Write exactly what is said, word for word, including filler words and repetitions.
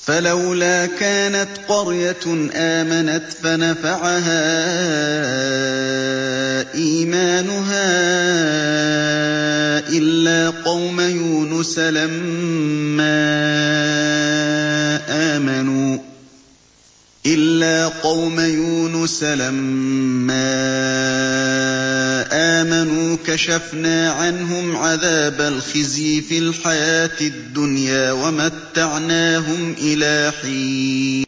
فَلَوْلَا كَانَتْ قَرْيَةٌ آمَنَتْ فَنَفَعَهَا إِيمَانُهَا إِلَّا قَوْمَ يُونُسَ لَمَّا آمَنُوا كَشَفْنَا عَنْهُمْ عَذَابَ الْخِزْيِ فِي الْحَيَاةِ الدُّنْيَا وَمَتَّعْنَاهُمْ إِلَىٰ حِينٍ